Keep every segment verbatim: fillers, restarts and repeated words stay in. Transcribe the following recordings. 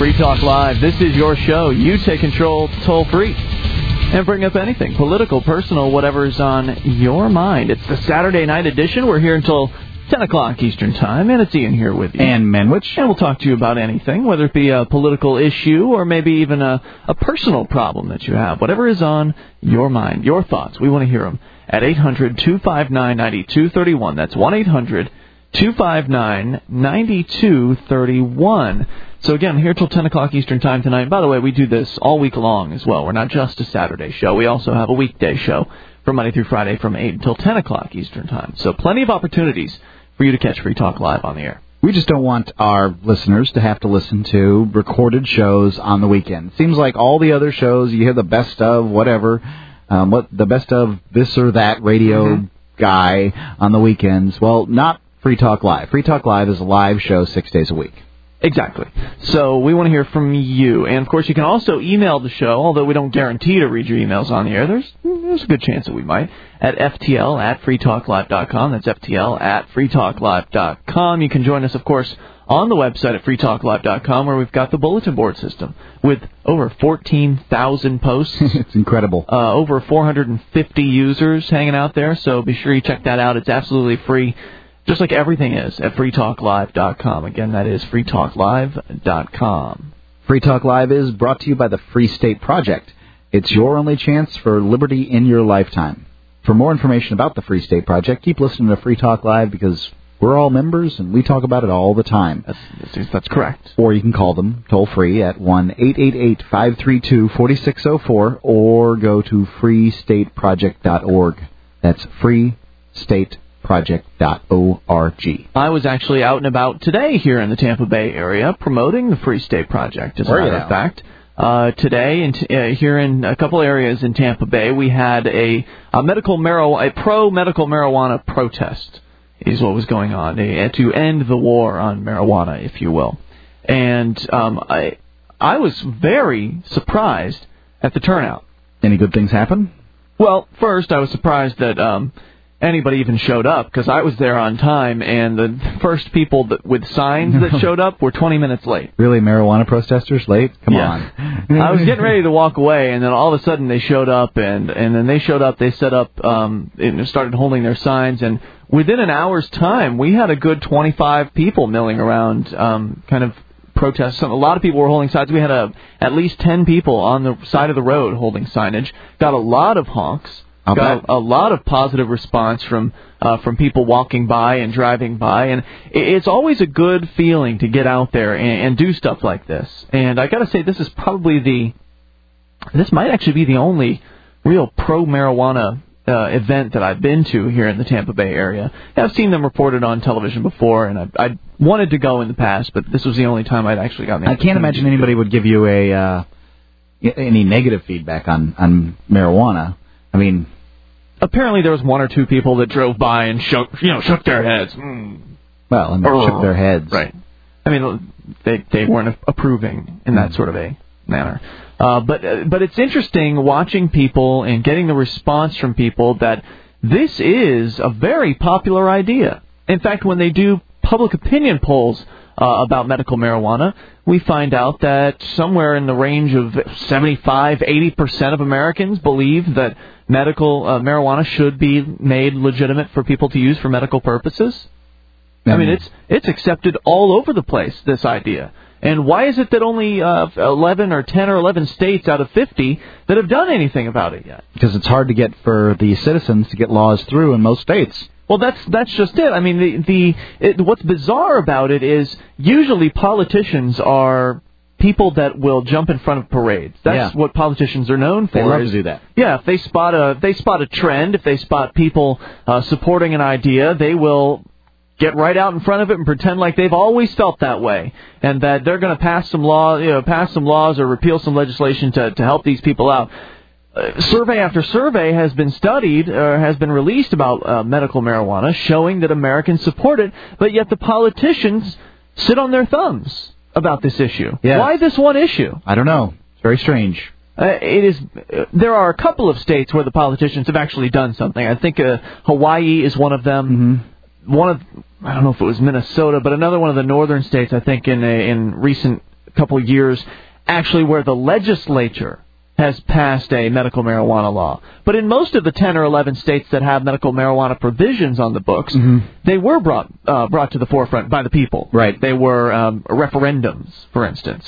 Free Talk Live. This is your show. You take control toll-free and bring up anything, political, personal, whatever's on your mind. It's the Saturday night edition. We're here until ten o'clock Eastern Time, and it's Ian here with you. And Menwich. And we'll talk to you about anything, whether it be a political issue or maybe even a, a personal problem that you have. Whatever is on your mind, your thoughts, we want to hear them at eight hundred, two five nine, nine two three one. That's one eight hundred, two five nine, nine two three one. So again, here till ten o'clock Eastern Time tonight. By the way, we do this all week long as well. We're not just a Saturday show. We also have a weekday show from Monday through Friday from eight until ten o'clock Eastern Time. So plenty of opportunities for you to catch Free Talk Live on the air. We just don't want our listeners to have to listen to recorded shows on the weekend. Seems like all the other shows, you hear the best of whatever, um, what the best of this or that radio mm-hmm. guy on the weekends. Well, not Free Talk Live. Free Talk Live is a live show six days a week. Exactly. So we want to hear from you. And, of course, you can also email the show, although we don't guarantee to read your emails on the air. There's there's a good chance that we might, at F T L at free talk live dot com. That's F T L at free talk live dot com. You can join us, of course, on the website at free talk live dot com, where we've got the bulletin board system with over fourteen thousand posts. It's incredible. Uh, over four hundred fifty users hanging out there, so be sure you check that out. It's absolutely free. Just like everything is at free talk live dot com. Again, that is free talk live dot com. Free Talk Live is brought to you by the Free State Project. It's your only chance for liberty in your lifetime. For more information about the Free State Project, keep listening to Free Talk Live because we're all members and we talk about it all the time. That's, that's correct. Or you can call them toll-free at one eight eight eight, five three two, four six zero four or go to free state project dot org. That's free state project dot org. I was actually out and about today here in the Tampa Bay area promoting the Free State Project, as a matter of fact. Uh, today, in t- uh, here in a couple areas in Tampa Bay, we had a, a medical marijuana, a pro-medical marijuana protest is what was going on, a, to end the war on marijuana, if you will. And um, I, I was very surprised at the turnout. Any good things happen? Well, first, I was surprised that Um, anybody even showed up, because I was there on time, and the first people that, with signs that showed up were twenty minutes late. Really, marijuana protesters late? Come yeah. on. I was getting ready to walk away, and then all of a sudden they showed up, and, and then they showed up, they set up, um, and started holding their signs, and within an hour's time, we had a good twenty-five people milling around, um, kind of protests. A lot of people were holding signs. We had a, at least ten people on the side of the road holding signage. Got a lot of honks. I'll Got bet. a lot of positive response from uh, from people walking by and driving by, and it's always a good feeling to get out there and, and do stuff like this. And I got to say, this is probably the this might actually be the only real pro marijuana uh, event that I've been to here in the Tampa Bay area. I've seen them reported on television before, and I, I wanted to go in the past, but this was the only time I'd actually gotten the I can't imagine anybody would give you a uh, any negative feedback on on marijuana. I mean, apparently there was one or two people that drove by and shook, you know, shook their heads. Mm. Well, and they oh. shook their heads. Right. I mean, they they weren't approving in that sort of a manner. Uh, but uh, but it's interesting watching people and getting the response from people that this is a very popular idea. In fact, when they do public opinion polls uh, about medical marijuana, we find out that somewhere in the range of seventy-five, eighty percent of Americans believe that medical uh, marijuana should be made legitimate for people to use for medical purposes. Mm-hmm. I mean, it's it's accepted all over the place, this idea. And why is it that only uh, eleven or ten or eleven states out of fifty that have done anything about it yet? Because it's hard to get for the citizens to get laws through in most states. Well, that's that's just it. I mean, the the it, what's bizarre about it is usually politicians are people that will jump in front of parades. That's yeah. what politicians are known for. They love is, to do that. Yeah, if they spot a if they spot a trend, if they spot people uh, supporting an idea, they will get right out in front of it and pretend like they've always felt that way, and that they're going to pass some law, you know, pass some laws or repeal some legislation to to help these people out. Uh, survey after survey has been studied or has been released about uh, medical marijuana, showing that Americans support it, but yet the politicians sit on their thumbs about this issue. Yes. Why this one issue? I don't know. It's very strange. Uh, it is. Uh, there are a couple of states where the politicians have actually done something. I think uh, Hawaii is one of them. Mm-hmm. One of I don't know if it was Minnesota, but another one of the northern states. I think in a, in recent couple years, actually where the legislature has passed a medical marijuana law. But in most of the ten or eleven states that have medical marijuana provisions on the books, mm-hmm. they were brought uh, brought to the forefront by the people. Right. They were um, referendums, for instance.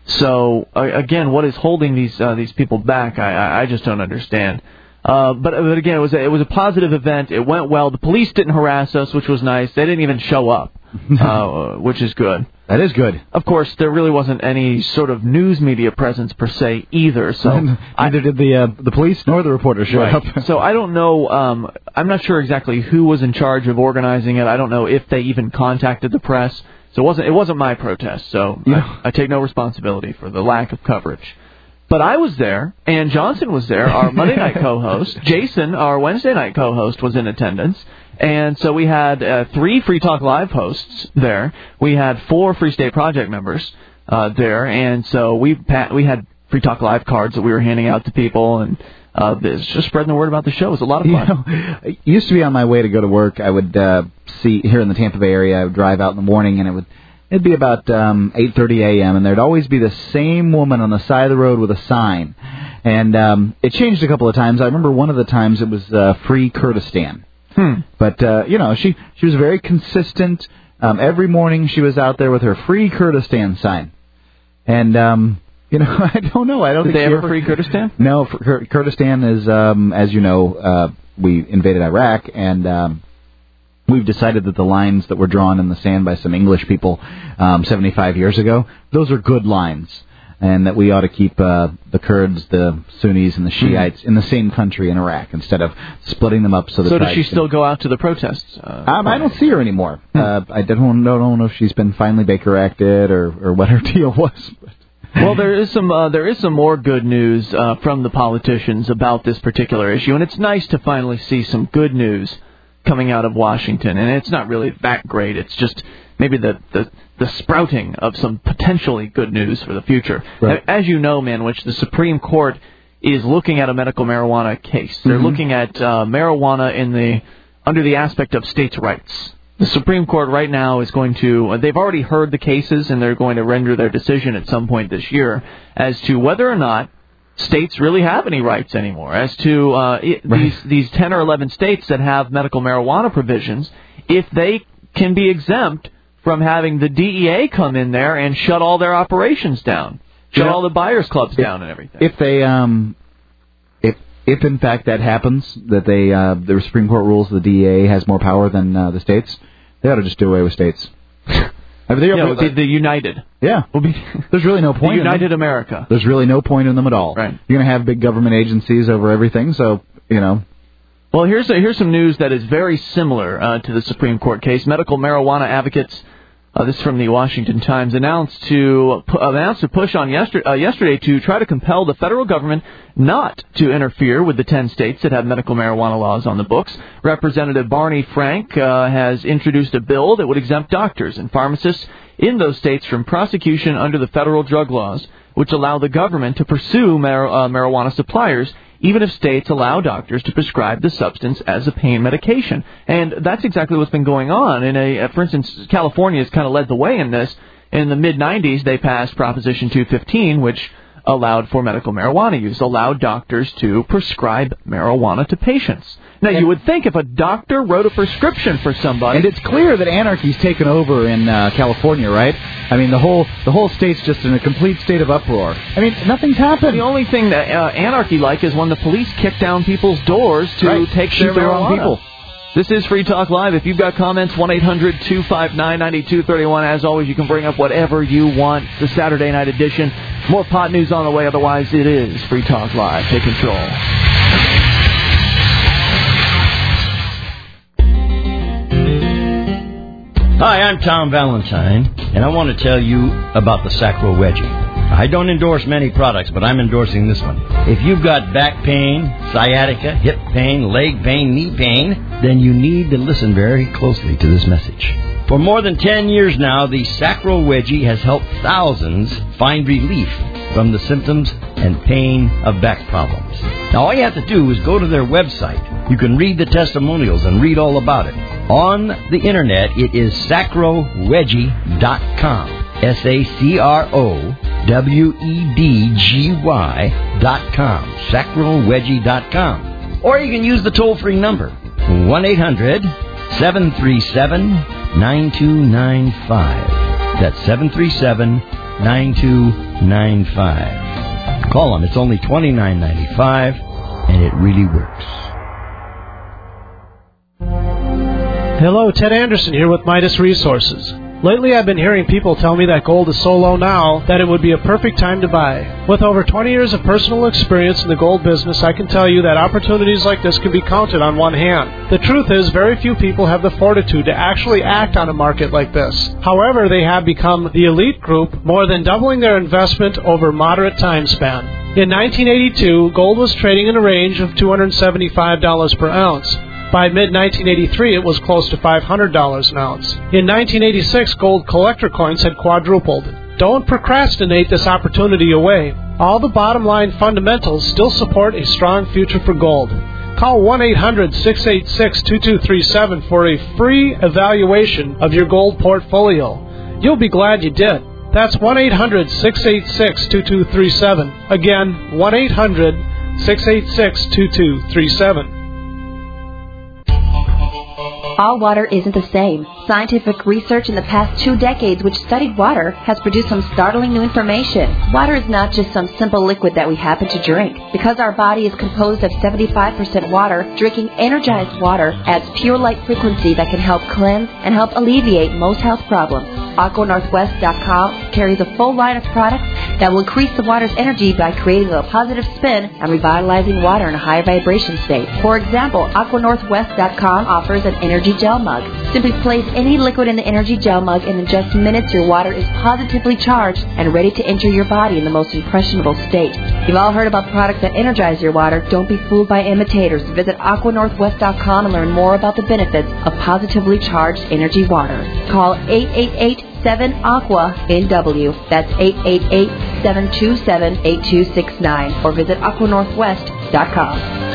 So, uh, again, what is holding these uh, these people back, I, I just don't understand. Uh, but, but again, it was a, it was a positive event. It went well. The police didn't harass us, which was nice. They didn't even show up, uh, which is good. That is good. Of course, there really wasn't any sort of news media presence per se either. So neither I, did the uh, the police nor the reporters show right. up. So I don't know. Um, I'm not sure exactly who was in charge of organizing it. I don't know if they even contacted the press. So it wasn't it wasn't my protest. So yeah. I, I take no responsibility for the lack of coverage. But I was there, and Johnson was there, our Monday night co-host. Jason, our Wednesday night co-host, was in attendance. And so we had uh, three Free Talk Live hosts there. We had four Free State Project members uh, there. And so we pa- we had Free Talk Live cards that we were handing out to people, and uh, it's just spreading the word about the show. It was a lot of fun. You know, it used to be on my way to go to work. I would uh, see, here in the Tampa Bay area, I would drive out in the morning, and it would... It'd be about um, eight thirty a.m., and there'd always be the same woman on the side of the road with a sign. And um, it changed a couple of times. I remember one of the times it was uh, Free Kurdistan. Hmm. But, uh, you know, she, she was very consistent. Um, every morning she was out there with her Free Kurdistan sign. And, um, you know, I don't know. I don't Did think they ever ever free Kurdistan? No, for, Kurdistan is, um, as you know, uh, we invaded Iraq, and... Um, We've decided that the lines that were drawn in the sand by some English people um, seventy-five years ago, those are good lines, and that we ought to keep uh, the Kurds, the Sunnis, and the Shiites in the same country in Iraq instead of splitting them up. So, the so does she can... still go out to the protests? Uh, um, I don't see her anymore. Hmm. Uh, I don't, don't know if she's been finally Baker acted or, or what her deal was. Well, there is some uh, there is some more good news uh, from the politicians about this particular issue, and it's nice to finally see some good news coming out of Washington, and it's not really that great. It's just maybe the, the, the sprouting of some potentially good news for the future. Right. As you know, Manwich, the Supreme Court is looking at a medical marijuana case. They're mm-hmm. looking at uh, marijuana in the under the aspect of states' rights. The Supreme Court right now is going to, uh, they've already heard the cases, and they're going to render their decision at some point this year as to whether or not states really have any rights anymore, as to uh, it, right. these these ten or eleven states that have medical marijuana provisions, if they can be exempt from having the D E A come in there and shut all their operations down, shut yeah. all the buyers clubs if, down and everything. If they, um, if if in fact that happens, that they uh, the Supreme Court rules the D E A has more power than uh, the states, they ought to just do away with states. I mean, yeah, the, the United. Yeah. We'll be, there's really no point the United in them. America. There's really no point in them at all. Right. You're going to have big government agencies over everything, so, you know. Well, here's a, here's some news that is very similar uh, to the Supreme Court case. Medical marijuana advocates, uh, this is from the Washington Times, announced to uh, announced to push on yesterday, uh, yesterday to try to compel the federal government not to interfere with the ten states that have medical marijuana laws on the books. Representative Barney Frank uh, has introduced a bill that would exempt doctors and pharmacists in those states from prosecution under the federal drug laws, which allow the government to pursue mar- uh, marijuana suppliers, even if states allow doctors to prescribe the substance as a pain medication. And that's exactly what's been going on. In a, uh, for instance, California has kind of led the way in this. In the mid nineties, they passed Proposition two fifteen, which allowed for medical marijuana use, allowed doctors to prescribe marijuana to patients. Now, and you would think if a doctor wrote a prescription for somebody... And it's clear that anarchy's taken over in uh, California, right? I mean, the whole the whole state's just in a complete state of uproar. I mean, nothing's happened. The only thing that uh, anarchy like is when the police kick down people's doors to right. take Shoot their the marijuana. wrong people. This is Free Talk Live. If you've got comments, one eight hundred two five nine nine two three one. As always, you can bring up whatever you want. The Saturday night edition. More pot news on the way. Otherwise, it is Free Talk Live. Take control. Hi, I'm Tom Valentine, and I want to tell you about the Sacro Wedgie. I don't endorse many products, but I'm endorsing this one. If you've got back pain, sciatica, hip pain, leg pain, knee pain, then you need to listen very closely to this message. For more than ten years now, the Sacro Wedgie has helped thousands find relief from the symptoms and pain of back problems. Now, all you have to do is go to their website. You can read the testimonials and read all about it. On the Internet, it is sacro wedgie dot com. S A C R O W E D G Y dot com, sacral wedgie dot com. Or you can use the toll-free number, one eight hundred seven three seven nine two nine five. That's seven three seven nine two nine five. Call them. It's only twenty-nine ninety-five, and it really works. Hello, Ted Anderson here with Midas Resources. Lately, I've been hearing people tell me that gold is so low now that it would be a perfect time to buy. With over twenty years of personal experience in the gold business, I can tell you that opportunities like this can be counted on one hand. The truth is, very few people have the fortitude to actually act on a market like this. However, they have become the elite group, more than doubling their investment over a moderate time span. In nineteen eighty-two, gold was trading in a range of two hundred seventy-five dollars per ounce. By mid nineteen eighty-three, it was close to five hundred dollars an ounce. In nineteen eighty-six, gold collector coins had quadrupled. Don't procrastinate this opportunity away. All the bottom line fundamentals still support a strong future for gold. Call one eight hundred six eight six two two three seven for a free evaluation of your gold portfolio. You'll be glad you did. That's one eight hundred six eight six two two three seven. Again, one eight hundred six eight six two two three seven. All water isn't the same. Scientific research in the past two decades which studied water has produced some startling new information. Water is not just some simple liquid that we happen to drink. Because our body is composed of seventy-five percent water, drinking energized water adds pure light frequency that can help cleanse and help alleviate most health problems. Aqua Northwest dot com carries a full line of products that will increase the water's energy by creating a positive spin and revitalizing water in a high vibration state. For example, Aqua Northwest dot com offers an energy gel mug. Simply place any liquid in the energy gel mug, and in just minutes your water is positively charged and ready to enter your body in the most impressionable state. You've all heard about products that energize your water. Don't be fooled by imitators. Visit Aqua Northwest dot com and learn more about the benefits of positively charged energy water. Call eight eight eight seven Aqua N W. That's eight eight eight seven two seven eight two six nine or visit Aqua Northwest dot com.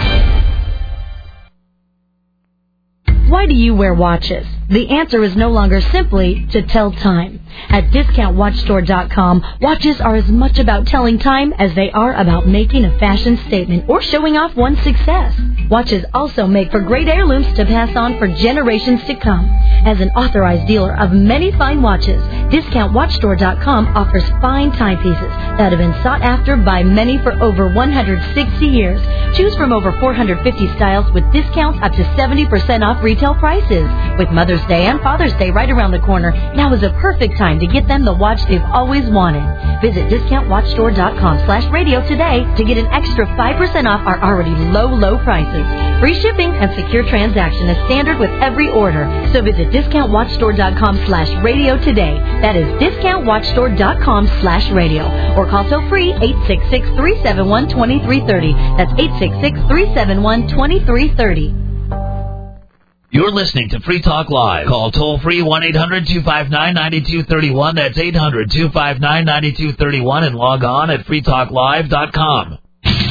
Why do you wear watches? The answer is no longer simply to tell time. At discount watch store dot com, watches are as much about telling time as they are about making a fashion statement or showing off one's success. Watches also make for great heirlooms to pass on for generations to come. As an authorized dealer of many fine watches, discount watch store dot com offers fine timepieces that have been sought after by many for over one hundred sixty years. Choose from over four hundred fifty styles with discounts up to seventy percent off retail prices. With Mother's Day and Father's Day right around the corner, now is a perfect time to get them the watch they've always wanted. Visit discount watch store dot com slash radio today to get an extra five percent off our already low, low prices. Free shipping and secure transaction is standard with every order. So visit discount watch store dot com slash radio today. That is discount watch store dot com slash radio. Or call toll free eight six six, three seven one, two three three zero. That's eight six six, three seven one, two three three zero. You're listening to Free Talk Live. Call toll-free one eight hundred two five nine nine two three one. That's eight hundred two five nine nine two three one. And log on at free talk live dot com.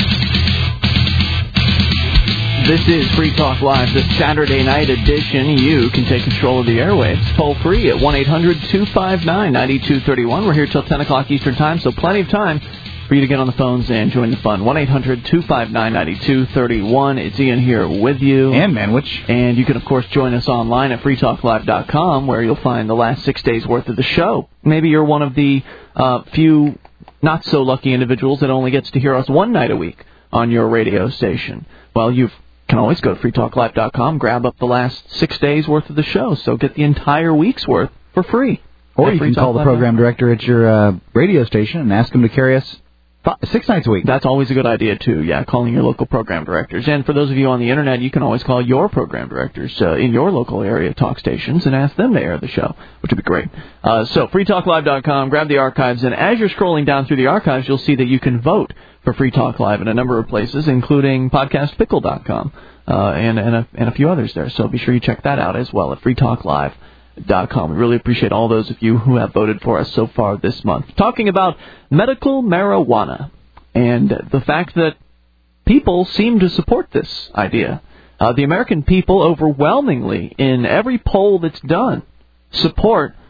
This is Free Talk Live, the Saturday night edition. You can take control of the airwaves toll-free at one eight hundred two five nine nine two three one. We're here till ten o'clock Eastern Time, so plenty of time for you to get on the phones and join the fun. one eight hundred two five nine nine two three one. It's Ian here with you. And Manwich. And you can, of course, join us online at free talk live dot com, where you'll find the last six days' worth of the show. Maybe you're one of the uh, few not-so-lucky individuals that only gets to hear us one night a week on your radio station. Well, you can always go to free talk live dot com, grab up the last six days' worth of the show, so get the entire week's worth for free. Or you can call the program director at your uh, radio station and ask him to carry us Six nights a week. That's always a good idea, too, yeah, calling your local program directors. And for those of you on the Internet, you can always call your program directors uh, in your local area talk stations and ask them to air the show, which would be great. Uh, so, free talk live dot com, grab the archives, and as you're scrolling down through the archives, you'll see that you can vote for Free Talk Live in a number of places, including podcast pickle dot com uh, and, and, a, and a few others there. So be sure you check that out as well at free talk live dot com. We really appreciate all those of you who have voted for us so far this month. Talking about medical marijuana and the fact that people seem to support this idea. Uh, the American people overwhelmingly, in every poll that's done, support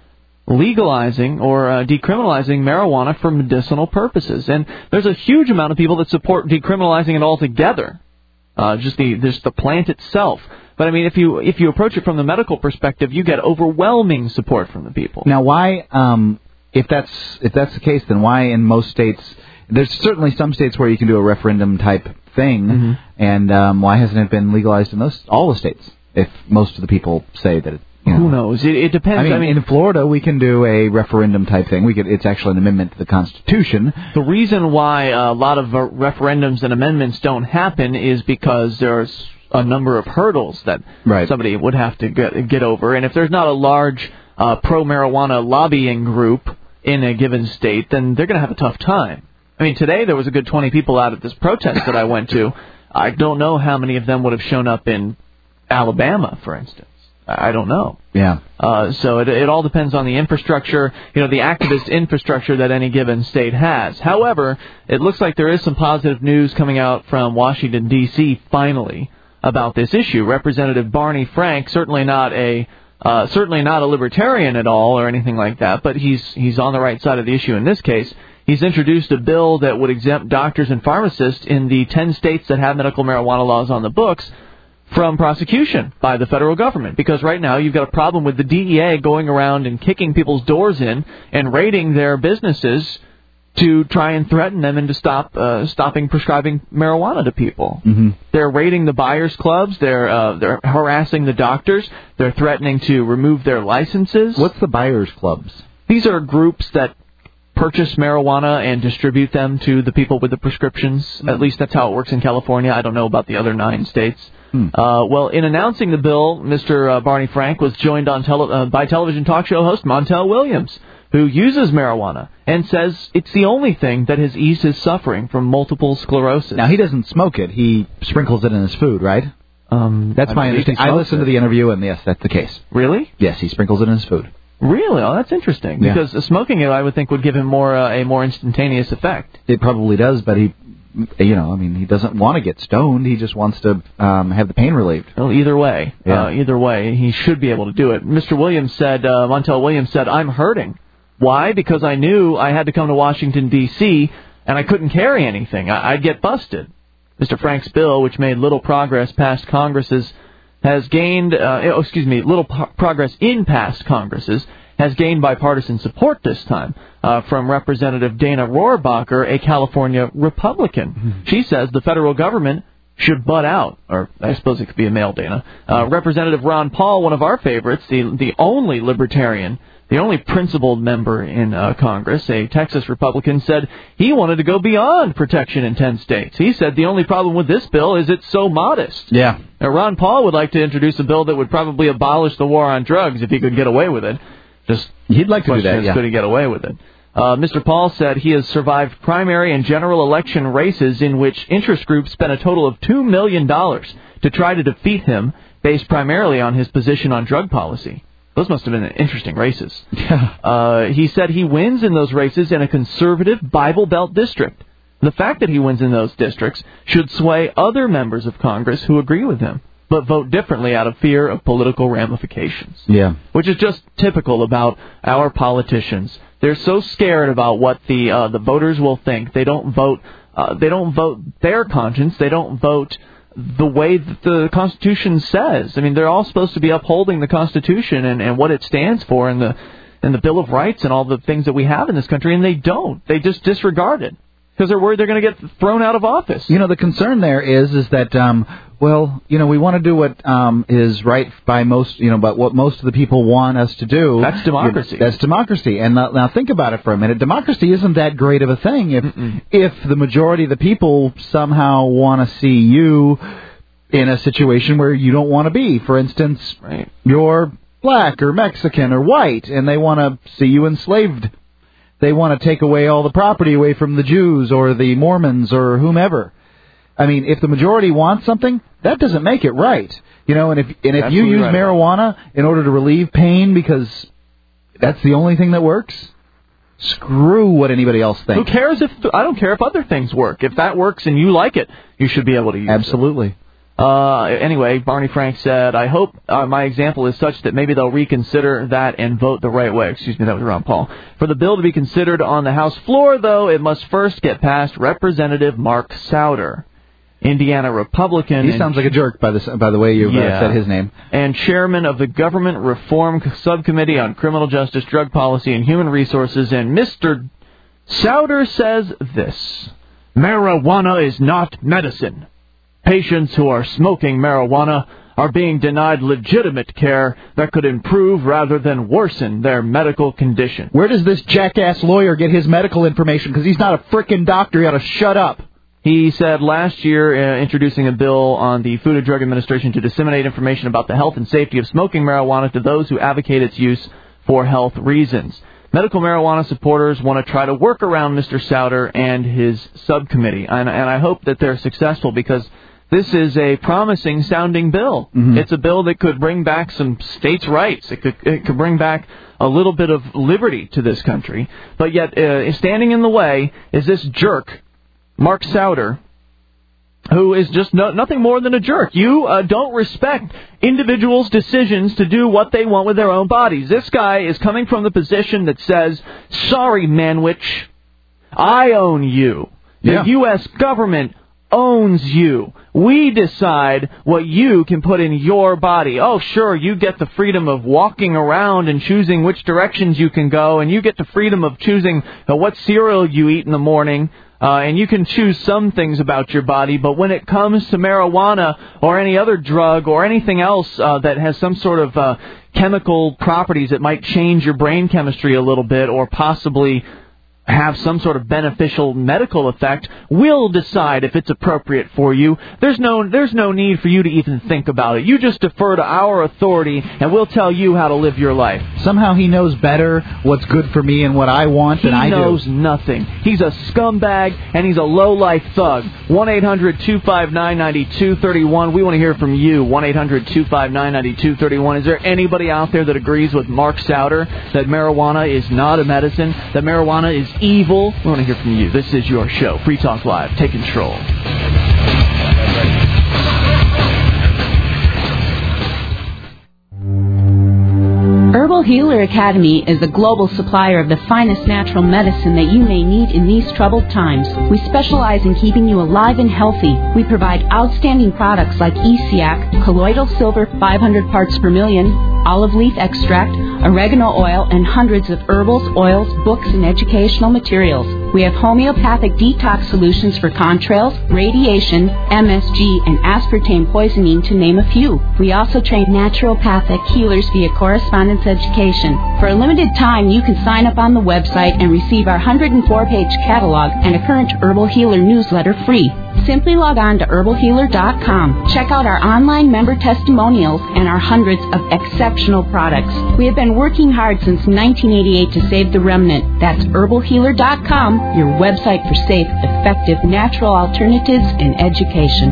legalizing or uh, decriminalizing marijuana for medicinal purposes. And there's a huge amount of people that support decriminalizing it altogether, uh, just the just the plant itself. But I mean, if you if you approach it from the medical perspective, you get overwhelming support from the people. Now, why, um, if that's if that's the case, then why in most states? There's certainly some states where you can do a referendum type thing, mm-hmm. and um, why hasn't it been legalized in those all the states? If most of the people say that it. You know. Who knows? It, it depends. I mean, I mean, in Florida, we can do a referendum type thing. We could. It's actually an amendment to the Constitution. The reason why a lot of uh, referendums and amendments don't happen is because there's a number of hurdles that right. somebody would have to get, get over. And if there's not a large uh, pro-marijuana lobbying group in a given state, then they're going to have a tough time. I mean, today there was a good twenty people out at this protest that I went to. I don't know how many of them would have shown up in Alabama, for instance. I don't know. Yeah. Uh, so it, it all depends on the infrastructure, you know, the activist infrastructure that any given state has. However, it looks like there is some positive news coming out from Washington, D C, finally, about this issue. Representative Barney Frank, certainly not a uh, certainly not a libertarian at all or anything like that, but he's he's on the right side of the issue in this case. He's introduced a bill that would exempt doctors and pharmacists in the ten states that have medical marijuana laws on the books from prosecution by the federal government. Because right now you've got a problem with the D E A going around and kicking people's doors in and raiding their businesses to try and threaten them into stop uh, stopping prescribing marijuana to people. Mm-hmm. They're raiding the buyers clubs. They're uh, they're harassing the doctors. They're threatening to remove their licenses. What's the buyers clubs? These are groups that purchase marijuana and distribute them to the people with the prescriptions. Mm-hmm. At least that's how it works in California. I don't know about the other nine states. Hmm. Uh, well, in announcing the bill, Mister Uh, Barney Frank was joined on tele- uh, by television talk show host Montel Williams, who uses marijuana and says it's the only thing that has eased his suffering from multiple sclerosis. Now, he doesn't smoke it. He sprinkles it in his food, right? Um, that's I my mean, understanding. I listened it. to the interview, and yes, that's the case. Really? Yes, he sprinkles it in his food. Really? Oh, that's interesting. Yeah. Because smoking it, I would think, would give him more uh, a more instantaneous effect. It probably does, but he... You know, I mean, he doesn't want to get stoned. He just wants to um, have the pain relieved. Well, either way, yeah. uh, either way, he should be able to do it. Mister Williams said, uh, Montel Williams said, I'm hurting. Why? Because I knew I had to come to Washington, D C, and I couldn't carry anything. I- I'd get busted. Mister Frank's bill, which made little progress past Congresses, has gained, uh, oh, excuse me, little po- progress in past Congresses, has gained bipartisan support this time uh, from Representative Dana Rohrabacher, a California Republican. Mm-hmm. She says the federal government should butt out, or I suppose it could be a male Dana. Uh, Representative Ron Paul, one of our favorites, the the only libertarian, the only principled member in uh, Congress, a Texas Republican, said he wanted to go beyond protection in ten states. He said the only problem with this bill is it's so modest. Yeah. Now, Ron Paul would like to introduce a bill that would probably abolish the war on drugs if he could get away with it. Just He'd like to do that, is, yeah. Could he get away with it? Uh, Mister Paul said he has survived primary and general election races in which interest groups spent a total of two million dollars to try to defeat him, based primarily on his position on drug policy. Those must have been interesting races. Yeah. Uh, he said he wins in those races in a conservative Bible Belt district. The fact that he wins in those districts should sway other members of Congress who agree with him, but vote differently out of fear of political ramifications. Yeah. Which is just typical about our politicians. They're so scared about what the uh, the voters will think. They don't vote. Uh, they don't vote their conscience. They don't vote the way that the Constitution says. I mean, they're all supposed to be upholding the Constitution and, and what it stands for, and the and the Bill of Rights and all the things that we have in this country, and they don't. They just disregard it because they're worried they're going to get thrown out of office. You know, the concern there is is that, um, well, you know, we want to do what um, is right by most, you know, but what most of the people want us to do. That's democracy. You know, that's democracy. And now, now think about it for a minute. Democracy isn't that great of a thing if Mm-mm. if the majority of the people somehow want to see you in a situation where you don't want to be. For instance, right. you're black or Mexican or white, and they want to see you enslaved. They want to take away all the property away from the Jews or the Mormons or whomever. I mean, if the majority wants something, that doesn't make it right. You know, and if and if you use right marijuana in order to relieve pain because that's the only thing that works, screw what anybody else thinks. Who cares if I don't care if other things work. If that works and you like it, you should be able to use Absolutely. it. Uh, anyway, Barney Frank said, I hope uh, my example is such that maybe they'll reconsider that and vote the right way. Excuse me, that was Ron Paul. For the bill to be considered on the House floor, though, it must first get past Representative Mark Souder, Indiana Republican. He sounds like a jerk, by the, by the way you've yeah, uh, said his name. And chairman of the Government Reform Subcommittee on Criminal Justice, Drug Policy, and Human Resources. And Mister Souder says this: marijuana is not medicine. Patients who are smoking marijuana are being denied legitimate care that could improve rather than worsen their medical condition. Where does this jackass lawyer get his medical information? Because he's not a frickin' doctor. He ought to shut up. He said last year, uh, introducing a bill on the Food and Drug Administration to disseminate information about the health and safety of smoking marijuana to those who advocate its use for health reasons. Medical marijuana supporters want to try to work around Mister Souder and his subcommittee, and, and I hope that they're successful, because this is a promising-sounding bill. Mm-hmm. It's a bill that could bring back some states' rights. It could, it could bring back a little bit of liberty to this country. But yet, uh, standing in the way is this jerk, Mark Souder, who is just no, nothing more than a jerk. You uh, don't respect individuals' decisions to do what they want with their own bodies. This guy is coming from the position that says, sorry, Manwich, I own you. The yeah. U S government owns you. We decide what you can put in your body. Oh, sure, you get the freedom of walking around and choosing which directions you can go, and you get the freedom of choosing uh, what cereal you eat in the morning, uh, and you can choose some things about your body, but when it comes to marijuana or any other drug or anything else uh, that has some sort of uh, chemical properties that might change your brain chemistry a little bit or possibly have some sort of beneficial medical effect, we'll decide if it's appropriate for you. There's no there's no need for you to even think about it. You just defer to our authority, and we'll tell you how to live your life. Somehow he knows better what's good for me and what I want than I do. He knows nothing. He's a scumbag, and he's a low-life thug. one eight hundred two five nine nine two three one. We want to hear from you. one eight hundred two five nine nine two three one. Is there anybody out there that agrees with Mark Souder that marijuana is not a medicine, that marijuana is evil? We want to hear from you. This is your show. Free Talk Live. Take control. Herbal Healer Academy is a global supplier of the finest natural medicine that you may need in these troubled times. We specialize in keeping you alive and healthy. We provide outstanding products like E C A C, colloidal silver five hundred parts per million, olive leaf extract, oregano oil, and hundreds of herbals, oils, books, and educational materials. We have homeopathic detox solutions for contrails, radiation, M S G, and aspartame poisoning, to name a few. We also train naturopathic healers via correspondence education. For a limited time, you can sign up on the website and receive our one hundred four page catalog and a current Herbal Healer newsletter free. Simply log on to herbal healer dot com. Check out our online member testimonials and our hundreds of exceptional products. We have been working hard since nineteen eighty-eight to save the remnant. That's herbal healer dot com, your website for safe, effective, natural alternatives and education.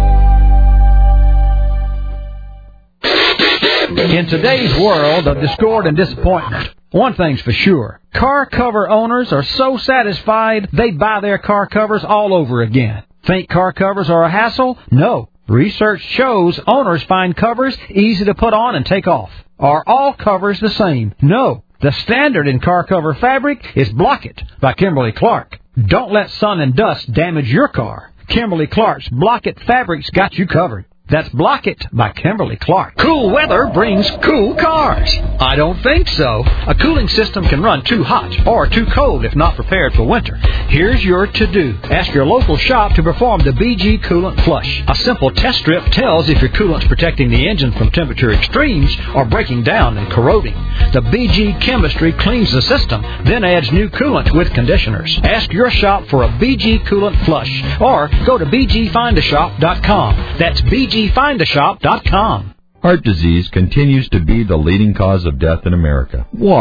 In today's world of discord and disappointment, one thing's for sure. Car cover owners are so satisfied they buy their car covers all over again. Think car covers are a hassle? No. Research shows owners find covers easy to put on and take off. Are all covers the same? No. The standard in car cover fabric is Block-It by Kimberly-Clark. Don't let sun and dust damage your car. Kimberly-Clark's Block-It fabric's got you covered. That's Block-It by Kimberly-Clark. Cool weather brings cool cars. I don't think so. A cooling system can run too hot or too cold if not prepared for winter. Here's your to-do. Ask your local shop to perform the B G Coolant Flush. A simple test strip tells if your coolant's protecting the engine from temperature extremes or breaking down and corroding. The B G chemistry cleans the system, then adds new coolant with conditioners. Ask your shop for a B G Coolant Flush or go to b g find a shop dot com. That's B G find a shop dot com. Heart disease continues to be the leading cause of death in America. Why?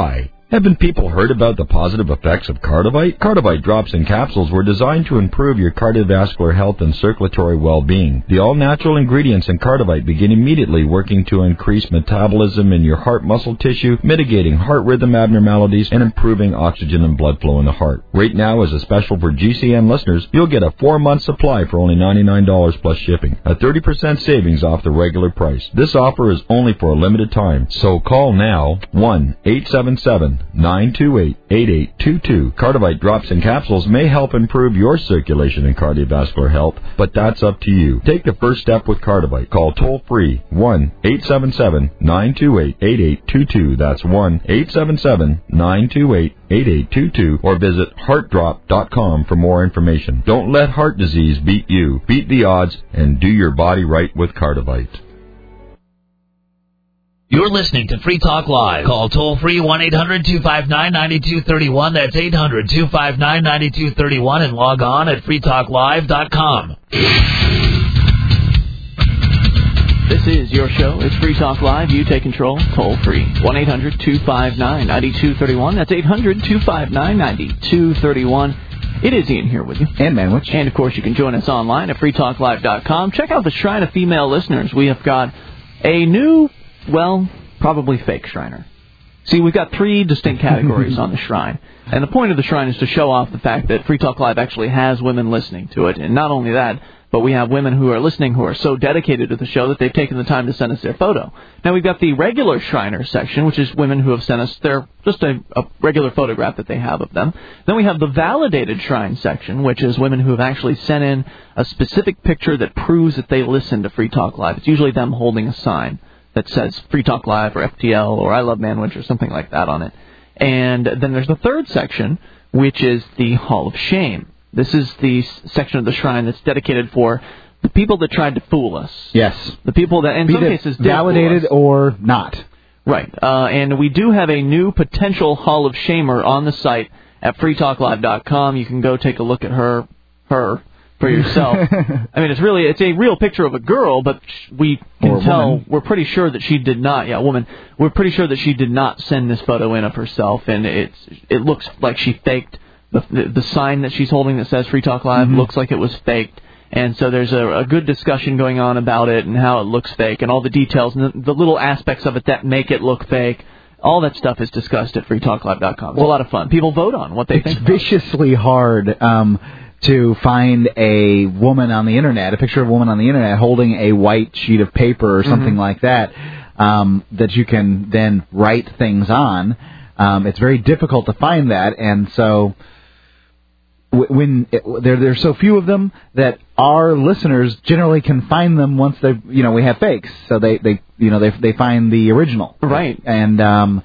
Haven't people heard about the positive effects of Cardivite? Cardivite drops and capsules were designed to improve your cardiovascular health and circulatory well-being. The all-natural ingredients in Cardivite begin immediately working to increase metabolism in your heart muscle tissue, mitigating heart rhythm abnormalities, and improving oxygen and blood flow in the heart. Right now, as a special for G C N listeners, you'll get a four-month supply for only ninety-nine dollars plus shipping, a thirty percent savings off the regular price. This offer is only for a limited time, so call now, one eight seven seven nine two eight, eight eight two two. Cardivite drops and capsules may help improve your circulation and cardiovascular health, but that's up to you. Take the first step with Cardivite. Call toll-free one eight seven seven nine two eight, eight eight two two. That's one eight seven seven nine two eight, eight eight two two, or visit heart drop dot com for more information. Don't let heart disease beat you. Beat the odds and do your body right with Cardivite. You're listening to Free Talk Live. Call toll-free one eight hundred two five nine nine two three one. That's eight hundred two five nine nine two three one, and log on at free talk live dot com. This is your show. It's Free Talk Live. You take control. Toll-free. one eight hundred two five nine nine two three one. That's eight hundred two five nine nine two three one. It is Ian here with you. And Manwich. And, of course, you can join us online at free talk live dot com. Check out the Shrine of Female Listeners. We have got a new... Well, probably fake Shriner. See, we've got three distinct categories on the Shrine. And the point of the Shrine is to show off the fact that Free Talk Live actually has women listening to it. And not only that, but we have women who are listening who are so dedicated to the show that they've taken the time to send us their photo. Now, we've got the regular Shriner section, which is women who have sent us their just a, a regular photograph that they have of them. Then we have the validated Shrine section, which is women who have actually sent in a specific picture that proves that they listen to Free Talk Live. It's usually them holding a sign that says Free Talk Live or F T L or I Love Manwich or something like that on it. And then there's the third section, which is the Hall of Shame. This is the section of the Shrine that's dedicated for the people that tried to fool us. Yes. The people that, in Be some cases, did validated fool us. or not. Right. Uh, and we do have a new potential Hall of Shamer on the site at free talk live dot com. You can go take a look at her, her, for yourself. I mean, it's really, it's a real picture of a girl, but we can tell, woman. We're pretty sure that she did not, yeah, woman, we're pretty sure that she did not send this photo in of herself, and it's, it looks like she faked the, the, the sign that she's holding that says Free Talk Live, mm-hmm. looks like it was faked. And so there's a, a good discussion going on about it and how it looks fake and all the details and the, the little aspects of it that make it look fake. All that stuff is discussed at free talk live dot com. It's well, a lot of fun. People vote on what they it's think. It's viciously hard um, to find a woman on the Internet, a picture of a woman on the Internet holding a white sheet of paper or something mm-hmm. like that, um, that you can then write things on. Um, it's very difficult to find that, and so... When it, there there's so few of them that our listeners generally can find them once they you know we have fakes, so they, they you know they they find the original, right? And um,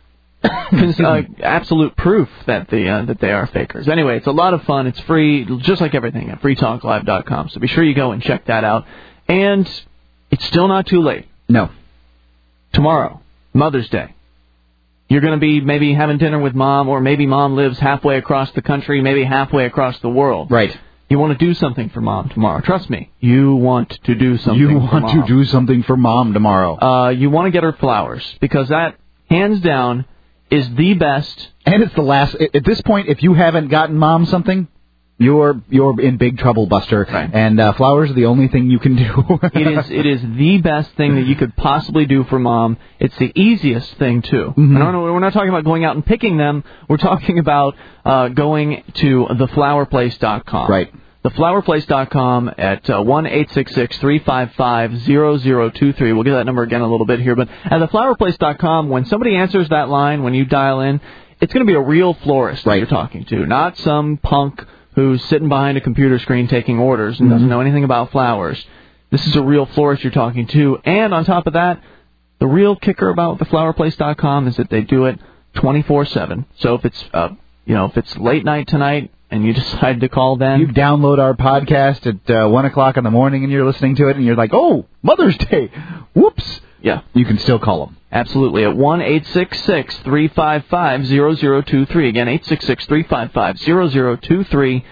uh, absolute proof that the uh, that they are fakers. Anyway, it's a lot of fun. It's free, just like everything at free talk live dot com. So be sure you go and check that out. And it's still not too late. No. Tomorrow, Mother's Day. You're going to be maybe having dinner with Mom, or maybe Mom lives halfway across the country, maybe halfway across the world. Right. You want to do something for Mom tomorrow. Trust me, you want to do something you for want Mom. to do something for Mom tomorrow. Uh, you want to get her flowers, because that, hands down, is the best. And it's the last... At this point, if you haven't gotten Mom something... You're you're in big trouble, Buster, right. and uh, flowers are the only thing you can do. it is it is the best thing that you could possibly do for Mom. It's the easiest thing too. Mm-hmm. I don't know, we're not talking about going out and picking them. We're talking about uh, going to the flower place dot com. Right. the flower place dot com at uh, one eight six six, three five five, zero zero two three. We'll get that number again in a little bit here, but at the flower place dot com, when somebody answers that line, when you dial in, it's going to be a real florist right. that you're talking to, not some punk who's sitting behind a computer screen taking orders and mm-hmm. doesn't know anything about flowers. This is a real florist you're talking to. And on top of that, the real kicker about the flower place dot com is that they do it twenty-four seven. So if it's uh, you know if it's late night tonight and you decide to call then, you download our podcast at uh, one o'clock in the morning and you're listening to it and you're like, oh, Mother's Day, whoops. Yeah, you can still call them. Absolutely, at one eight six six, three five five, zero zero two three. Again, eight six six, three five five, zero zero two three.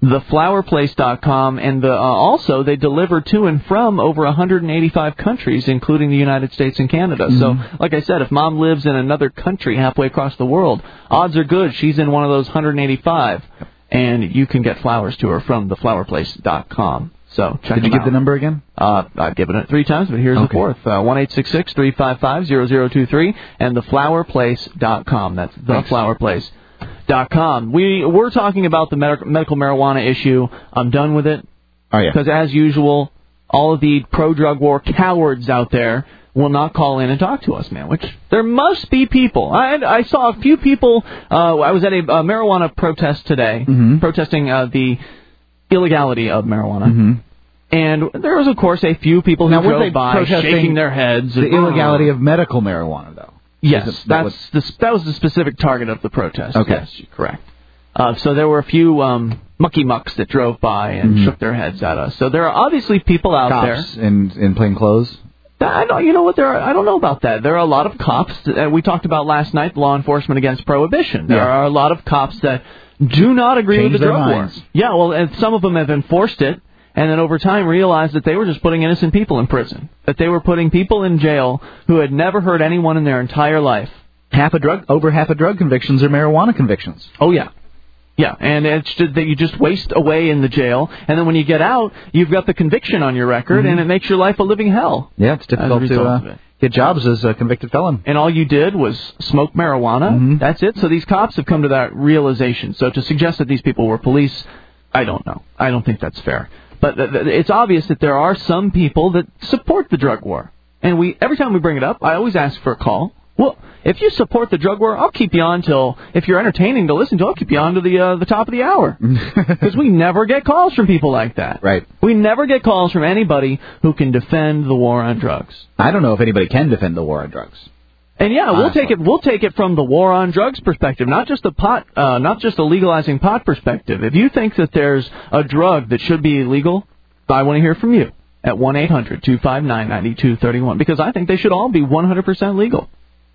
the flower place dot com, and the, uh, also they deliver to and from over one hundred eighty-five countries, including the United States and Canada. Mm-hmm. So, like I said, if Mom lives in another country halfway across the world, odds are good she's in one of those one hundred eighty-five, and you can get flowers to her from the flower place dot com. So check Did you them give out. the number again? Uh, I've given it three times, but here's Okay. the fourth. Uh, one eight six six, three five five, zero zero two three and the flower place dot com. That's the flower place dot com. We, we're talking about the medical, medical marijuana issue. I'm done with it. Oh, yeah. Because, as usual, all of the pro-drug war cowards out there will not call in and talk to us, man, which there must be people. I, I saw a few people. Uh, I was at a, a marijuana protest today, mm-hmm. protesting uh, the illegality of marijuana. Mm-hmm. And there was, of course, a few people who now, drove they by shaking their heads. The and, illegality of medical marijuana, though. Yes, that that's was... the, that was the specific target of the protest. Okay. Yes, you're correct. Uh, so there were a few um, mucky mucks that drove by and mm-hmm. shook their heads at us. So there are obviously people out Cops there in in plain clothes. I don't, you know what? There are, I don't know about that. There are a lot of cops that we talked about last night. Law enforcement against prohibition. There yeah. are a lot of cops that do not agree Change with the their drug war. minds. Yeah, well, and some of them have enforced it. And then over time realized that they were just putting innocent people in prison. That they were putting people in jail who had never hurt anyone in their entire life. Half a drug, over half of drug convictions are marijuana convictions. Oh, yeah. Yeah, and it's just that you just waste away in the jail, and then when you get out, you've got the conviction on your record, mm-hmm. and it makes your life a living hell. Yeah, it's difficult to uh, get jobs as a convicted felon. And all you did was smoke marijuana. Mm-hmm. That's it. So these cops have come to that realization. So to suggest that these people were police, I don't know. I don't think that's fair. But th- th- it's obvious that there are some people that support the drug war. And we every time we bring it up, I always ask for a call. Well, if you support the drug war, I'll keep you on till, if you're entertaining to listen to, I'll keep you on to the uh, the top of the hour. Because we never get calls from people like that. Right. We never get calls from anybody who can defend the war on drugs. I don't know if anybody can defend the war on drugs. And yeah, we'll Honestly. take it. We'll take it from the war on drugs perspective, not just the pot, uh, not just the legalizing pot perspective. If you think that there's a drug that should be illegal, I want to hear from you at one eight hundred two five nine nine two three one because I think they should all be one hundred percent legal.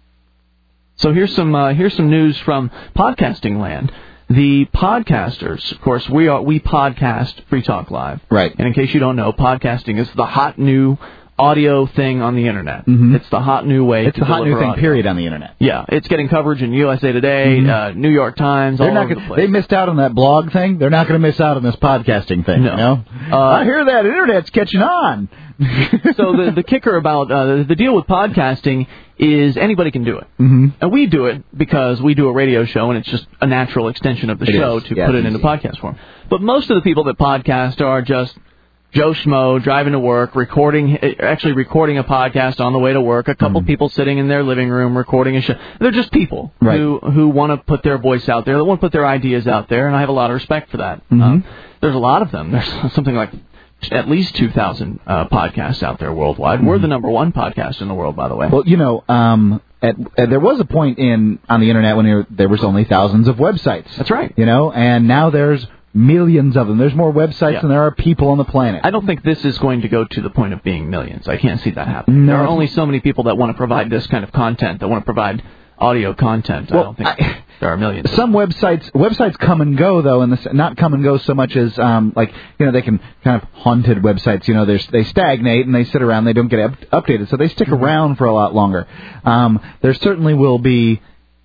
So here's some uh, here's some news from podcasting land. The podcasters, of course, we are we podcast Free Talk Live. Right. And in case you don't know, podcasting is the hot new audio thing on the internet. Mm-hmm. It's the hot new way. It's to the hot new deliver thing, audio. period, on the internet. Yeah, it's getting coverage in U S A Today, Mm-hmm. uh, New York Times, They're all not over gonna, the place. They missed out on that blog thing. They're not going to miss out on this podcasting thing. No. You know? Uh, I hear that internet's catching on. So the the kicker about uh, the deal with podcasting is anybody can do it. Mm-hmm. And we do it because we do a radio show, and it's just a natural extension of the It show is. to Yeah, put it's it into easy. podcast form. But most of the people that podcast are just Joe Schmo driving to work, recording, actually recording a podcast on the way to work. A couple Mm-hmm. people sitting in their living room recording a show. They're just people Right. who who want to put their voice out there. They want to put their ideas out there, and I have a lot of respect for that. Mm-hmm. Um, there's a lot of them. There's something like at least two thousand uh, podcasts out there worldwide. Mm-hmm. We're the number one podcast in the world, by the way. Well, you know, um, at, at, there was a point in on the internet when there, there was only thousands of websites. That's right. You know, and now there's millions of them. There's more websites Yeah. than there are people on the planet. I don't think this is going to go to the point of being millions. I can't see that happening. No. There are only so many people that want to provide this kind of content, that want to provide audio content. Well, I don't think I- there are millions. Some websites websites come and go though, and not come and go so much as um, like you know they can kind of haunted websites. You know they they stagnate and they sit around. They don't get up, updated, so they stick Mm-hmm. around for a lot longer. Um, there certainly will be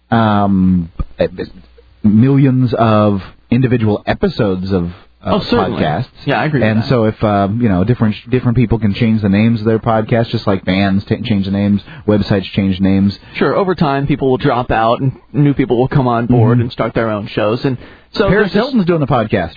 um, millions of individual episodes of. Uh, Oh, certainly. podcasts. Yeah, I agree with And that. so if um, you know different different people can change the names of their podcasts, just like bands t- change the names, websites change names. Sure, over time, people will drop out and new people will come on board Mhm. and start their own shows. And so Paris there's this- Hilton's doing the podcast.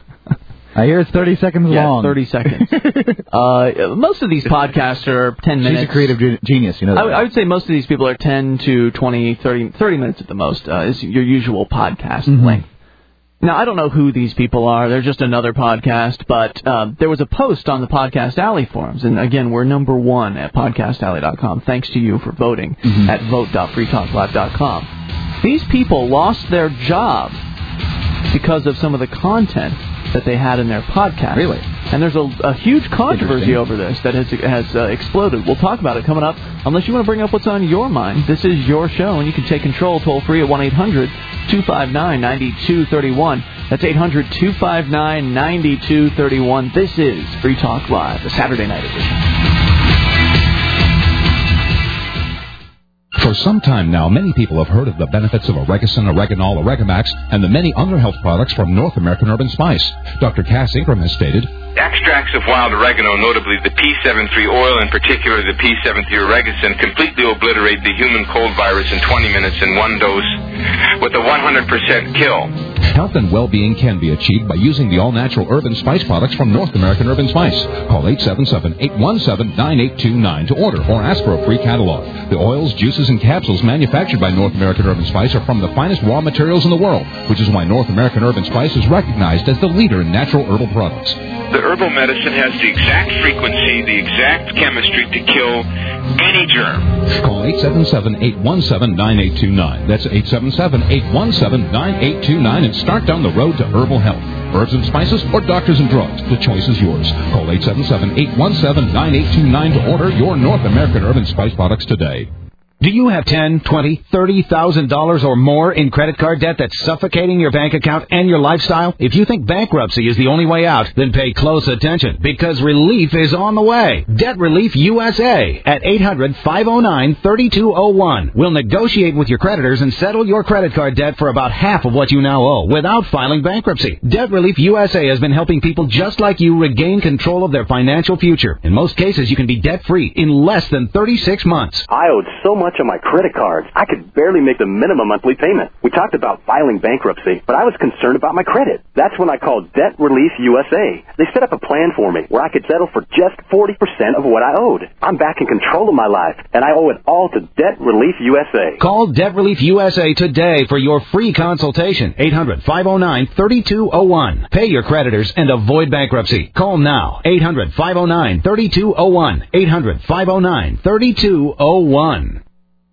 I hear it's thirty seconds yeah, long. thirty seconds. uh, most of these podcasts are ten minutes. She's a creative ge- genius, you know that. I, would- I would say most of these people are ten to twenty, thirty, thirty minutes at the most uh, is your usual podcast Mhm. length. Now, I don't know who these people are. They're just another podcast, but um, there was a post on the Podcast Alley forums, and again, we're number one at podcast alley dot com. Thanks to you for voting Mhm. at vote dot free talk live dot com. These people lost their job because of some of the content that they had in their podcast. Really? And there's a, a huge controversy Interesting. over this that has has uh, exploded. We'll talk about it coming up. Unless you want to bring up what's on your mind, this is your show, and you can take control toll free at one eight hundred two five nine nine two three one. That's eight hundred, two five nine, nine two three one. This is Free Talk Live, the Saturday night edition. For some time now, many people have heard of the benefits of Oregacin, Oreganol, Oregamax, and the many other health products from North American Herb and Spice. Doctor Cass Ingram has stated, extracts of wild oregano, notably the P seventy-three oil, in particular the P seventy-three Oregacin, completely obliterate the human cold virus in twenty minutes in one dose with a one hundred percent kill. Health and well-being can be achieved by using the all-natural herb and spice products from North American Herb and Spice. Call eight seven seven, eight one seven, nine eight two nine to order or ask for a free catalog. The oils, juices, and capsules manufactured by North American Herb and Spice are from the finest raw materials in the world, which is why North American Herb and Spice is recognized as the leader in natural herbal products. The herbal medicine has the exact frequency, the exact chemistry to kill any germ. Call eight seven seven, eight one seven, nine eight two nine. That's eight seven seven, eight one seven, nine eight two nine and start down the road to herbal health. Herbs and spices or doctors and drugs, the choice is yours. Call eight seven seven, eight one seven, nine eight two nine to order your North American Herb and Spice products today. Do you have ten, twenty, thirty thousand dollars or more in credit card debt that's suffocating your bank account and your lifestyle? If you think bankruptcy is the only way out, then pay close attention, because relief is on the way. Debt Relief U S A at eight hundred, five oh nine, three two oh one. We'll negotiate with your creditors and settle your credit card debt for about half of what you now owe without filing bankruptcy. Debt Relief U S A has been helping people just like you regain control of their financial future. In most cases, you can be debt-free in less than thirty-six months. I owed so much on my credit cards, I could barely make the minimum monthly payment. We talked about filing bankruptcy, but I was concerned about my credit. That's when I called Debt Relief U S A. They set up a plan for me where I could settle for just forty percent of what I owed. I'm back in control of my life, and I owe it all to Debt Relief U S A. Call Debt Relief U S A today for your free consultation. eight hundred, five oh nine, three two oh one. Pay your creditors and avoid bankruptcy. Call now. eight hundred, five oh nine, three two oh one. eight hundred, five oh nine, three two oh one.